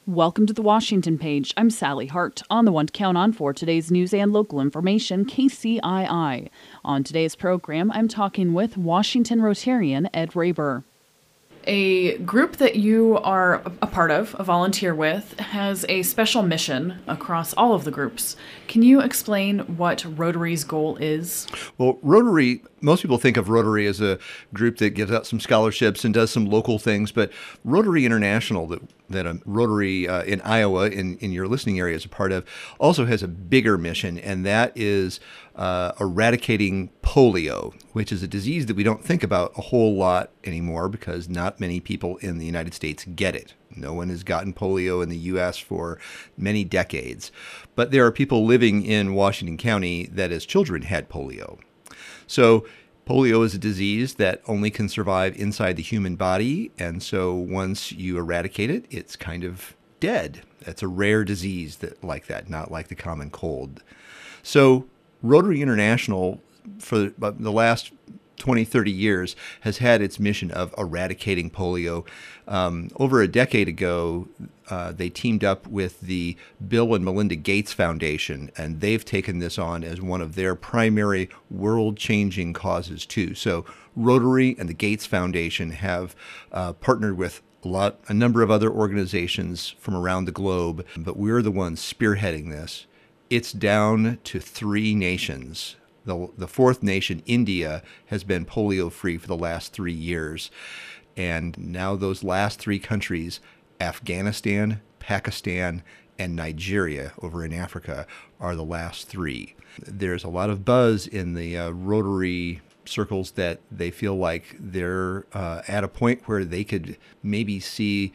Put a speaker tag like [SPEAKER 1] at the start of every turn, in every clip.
[SPEAKER 1] Welcome to the Washington Page. I'm Sally Hart, on the one to count on for today's news and local information, KCII. On today's program, I'm talking with Washington Rotarian Ed Raber. A group that you are a part of, a volunteer with, has a special mission across all of the groups. Can you explain what Rotary's goal is?
[SPEAKER 2] Well, Rotary, most people think of Rotary as a group that gives out some scholarships and does some local things, but Rotary International, that Rotary in Iowa, in your listening area is a part of, also has a bigger mission, and that is eradicating polio, which is a disease that we don't think about a whole lot anymore because not many people in the United States get it. No one has gotten polio in the U.S. for many decades. But there are people living in Washington County that as children had polio. So polio is a disease that only can survive inside the human body. And so once you eradicate it, it's kind of dead. That's a rare disease like that, not like the common cold. So Rotary International, for the last 20, 30 years, has had its mission of eradicating polio. Over a decade ago, they teamed up with the Bill and Melinda Gates Foundation, and they've taken this on as one of their primary world-changing causes, too. So Rotary and the Gates Foundation have partnered with a number of other organizations from around the globe, but we're the ones spearheading this. It's down to 3 nations. The fourth nation, India, has been polio-free for the last 3 years. And now those last 3 countries, Afghanistan, Pakistan, and Nigeria over in Africa, are the last 3. There's a lot of buzz in the Rotary circles that they feel like they're at a point where they could maybe see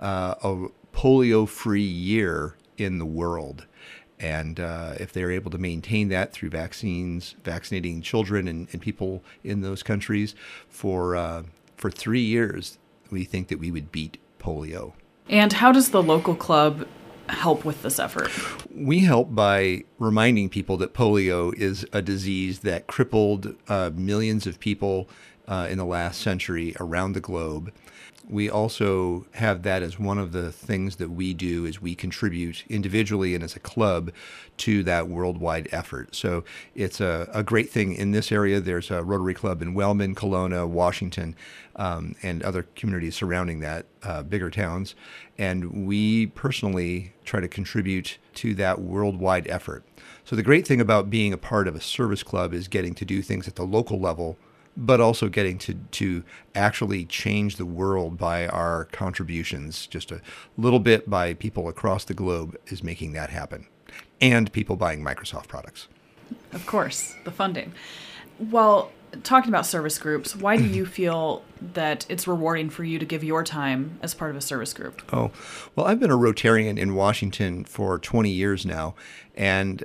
[SPEAKER 2] a polio-free year in the world. And if they're able to maintain that through vaccinating children and people in those countries for 3 years, we think that we would beat polio.
[SPEAKER 1] And how does the local club help with this effort?
[SPEAKER 2] We help by reminding people that polio is a disease that crippled millions of people in the last century around the globe. We also have that as one of the things that we do is we contribute individually and as a club to that worldwide effort. So it's a great thing in this area. There's a Rotary Club in Wellman, Kelowna, Washington, and other communities surrounding that, bigger towns. And we personally try to contribute to that worldwide effort. So the great thing about being a part of a service club is getting to do things at the local level, but also getting to actually change the world by our contributions. Just a little bit by people across the globe is making that happen. And people buying Microsoft products.
[SPEAKER 1] Of course, the funding. Well, talking about service groups, why do you feel that it's rewarding for you to give your time as part of a service group?
[SPEAKER 2] Oh, well, I've been a Rotarian in Washington for 20 years now, and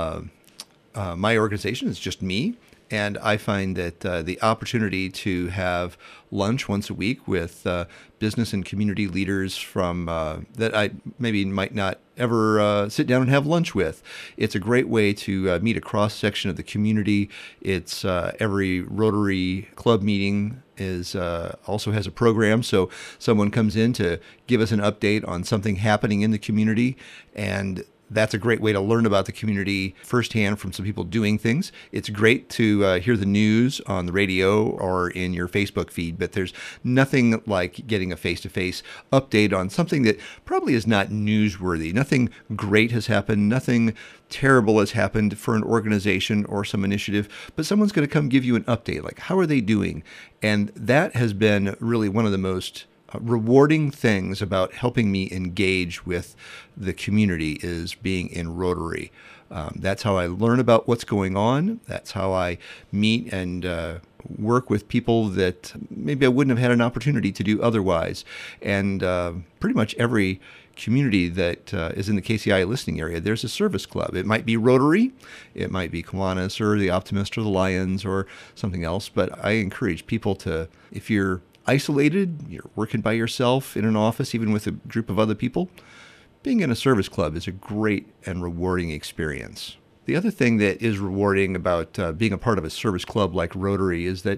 [SPEAKER 2] my organization is just me. And I find that the opportunity to have lunch once a week with business and community leaders from that I maybe might not ever sit down and have lunch with. It's a great way to meet a cross-section of the community. It's every Rotary Club meeting is also has a program, so someone comes in to give us an update on something happening in the community, and that's a great way to learn about the community firsthand from some people doing things. It's great to hear the news on the radio or in your Facebook feed, but there's nothing like getting a face-to-face update on something that probably is not newsworthy. Nothing great has happened. Nothing terrible has happened for an organization or some initiative, but someone's going to come give you an update, like how are they doing? And that has been really one of the most rewarding things about helping me engage with the community is being in Rotary. That's how I learn about what's going on. That's how I meet and work with people that maybe I wouldn't have had an opportunity to do otherwise. And pretty much every community that is in the KCI listening area, there's a service club. It might be Rotary, it might be Kiwanis or the Optimist or the Lions or something else, but I encourage people to, if you're isolated, you're working by yourself in an office, even with a group of other people, being in a service club is a great and rewarding experience. The other thing that is rewarding about being a part of a service club like Rotary is that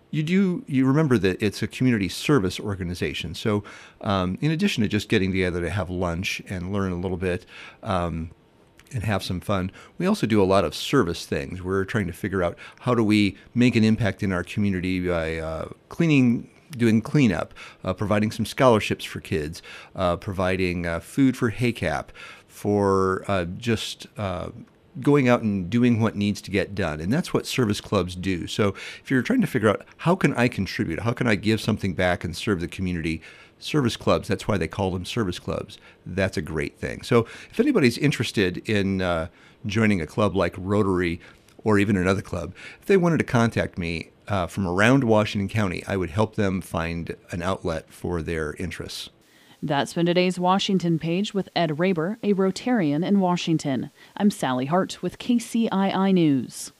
[SPEAKER 2] You remember that it's a community service organization. So in addition to just getting together to have lunch and learn a little bit, and have some fun, we also do a lot of service things. We're trying to figure out how do we make an impact in our community by doing cleanup, providing some scholarships for kids, providing food for HACAP, for just going out and doing what needs to get done. And that's what service clubs do. So if you're trying to figure out how can I contribute, how can I give something back and serve the community, service clubs, that's why they call them service clubs. That's a great thing. So if anybody's interested in joining a club like Rotary or even another club, if they wanted to contact me from around Washington County, I would help them find an outlet for their interests.
[SPEAKER 1] That's been today's Washington Page with Ed Raber, a Rotarian in Washington. I'm Sally Hart with KCII News.